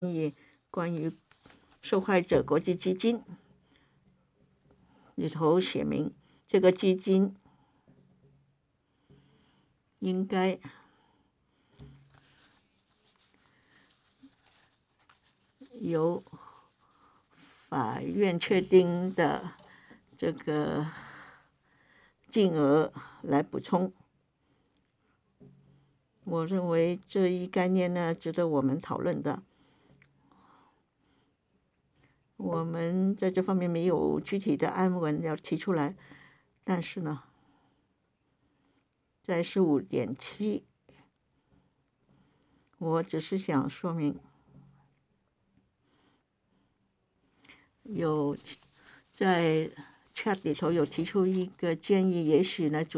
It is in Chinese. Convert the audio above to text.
议关于受害者国际基金里头写明，这个基金应该由法院确定的这个金额来补充。我认为这一概念呢，值得我们讨论的。我们在这方面没有具体的案文要提出来，但是呢，在15.7，我只是想说明，有在 chat 里头有提出一个建议，也许呢